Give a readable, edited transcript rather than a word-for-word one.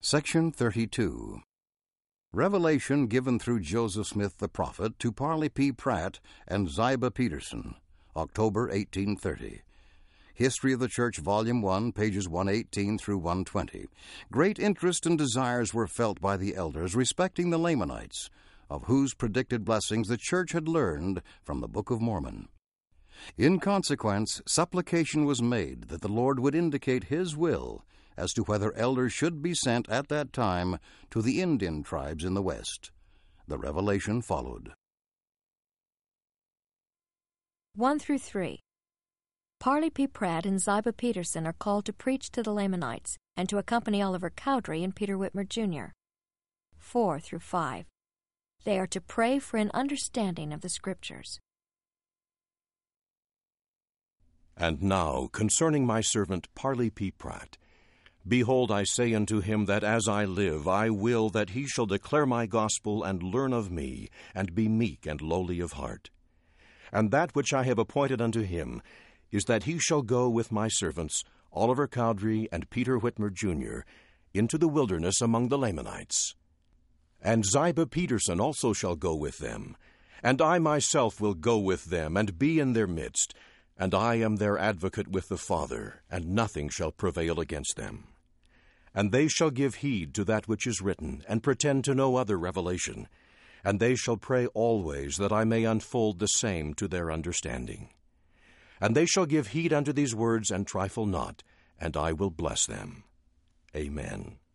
Section 32. Revelation given through Joseph Smith the prophet to Parley P. Pratt and Ziba Peterson, October 1830. History of the Church, Volume 1, pages 118 through 120. Great interest and desires were felt by the elders respecting the Lamanites, of whose predicted blessings the Church had learned from the Book of Mormon. In consequence, supplication was made that the Lord would indicate His will as to whether elders should be sent at that time to the Indian tribes in the West. The revelation followed. 1 through 3. Parley P. Pratt and Ziba Peterson are called to preach to the Lamanites and to accompany Oliver Cowdery and Peter Whitmer, Jr. 4 through 5. They are to pray for an understanding of the Scriptures. And now, concerning my servant Parley P. Pratt, behold, I say unto him that as I live, I will that he shall declare my gospel and learn of me, and be meek and lowly of heart. And that which I have appointed unto him is that he shall go with my servants, Oliver Cowdery and Peter Whitmer, Jr., into the wilderness among the Lamanites. And Ziba Peterson also shall go with them, and I myself will go with them, and be in their midst, and I am their advocate with the Father, and nothing shall prevail against them. And they shall give heed to that which is written, and pretend to no other revelation, and they shall pray always that I may unfold the same to their understanding. And they shall give heed unto these words, and trifle not, and I will bless them. Amen.